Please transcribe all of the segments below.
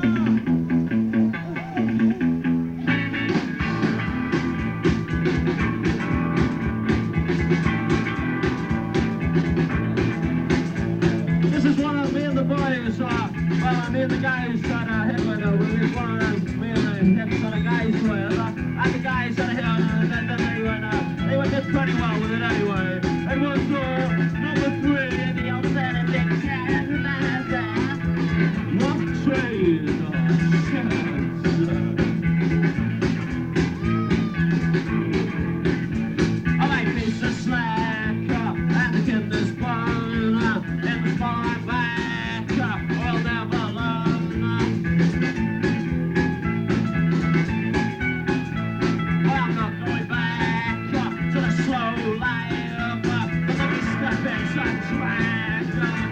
This is one of me and the boys, me and the guys that hit with it. One of them, me and the hit sort of guys with it. And the guys that hit they went did pretty well with it anyway. It was number 3 in the outstanding big cat. Rock trade. I like piece of slack and the kid is born in the spotlight back. We'll never learn. I'm not going back to the slow life, but let me step inside track.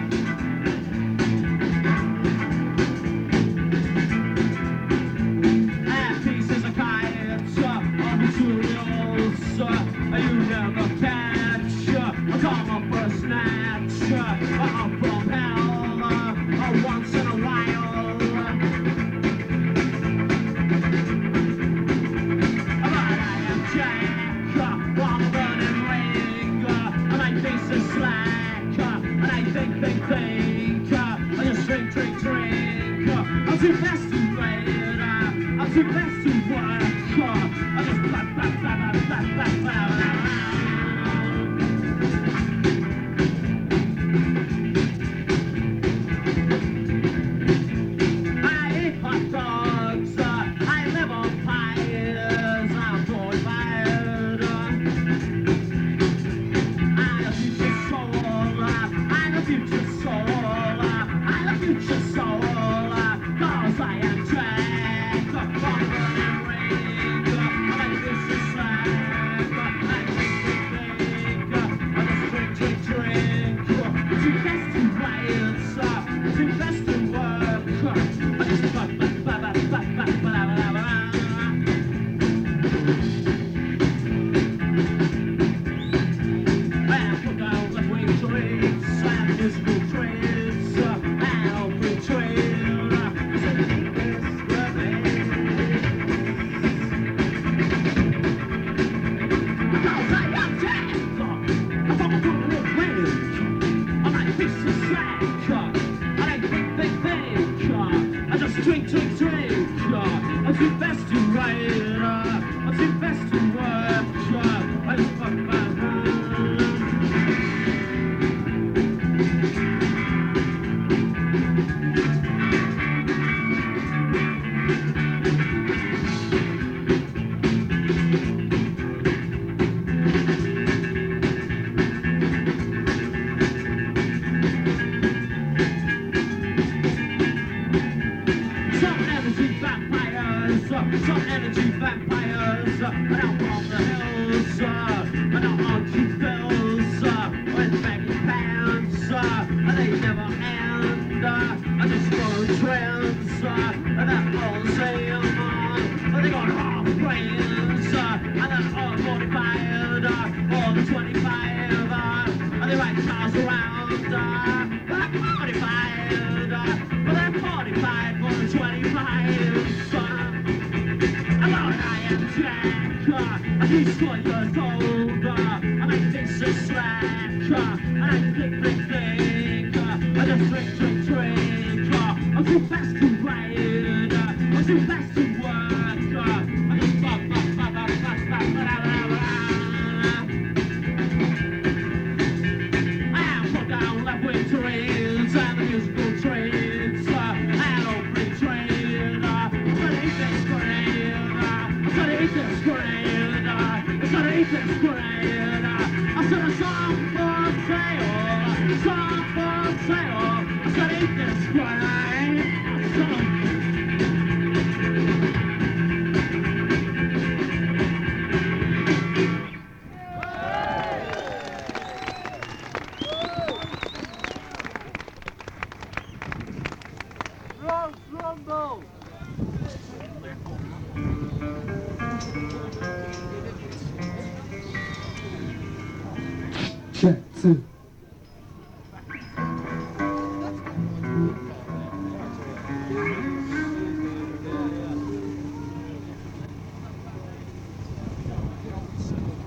And pieces of kites on materials you never catch. Come up for a snatch, up from hell, once in a while. But I am Jack, on a burning ring, and I face is slack, and I think, I just drink. I'm too fast to wait, I'm too fast to work, I just blah. I eat hot dogs, I live on pies, I'm going bad. I'm a future soul, I'm a future soul, I'm a future soul, cause I am Jack, on a burning ring, like this is slack, I think, I just drink, too fast to wait, too fast to work, I just blah. And put down left-wing trades, and musical trades, and open trade, because I am Jack, I'm from a good range, I'm like piece of slack, and I think, I just drink, I'm too fast to write, I'm too fast to work, I just fuck my mind. Some energy vampires, and out from the hills, and out on cheap bills, with baggy pants, and they never end, I just go trends, and that all the same, and they got half brains, and then all 45, all the 25, and they ride cars around, but they're 45, but they're 45 for the 25, I am Jack, and he's 4 years old, and I think so slack, and I think, I just drink, I'm too fast to ride, I'm too fast to work, I just blah. I put down left-wing trades, and the musical trades, and open trade, but anything's great. It's gonna eat this grain. I said a song for sale. I said eat this grain. Rumble! Check, two.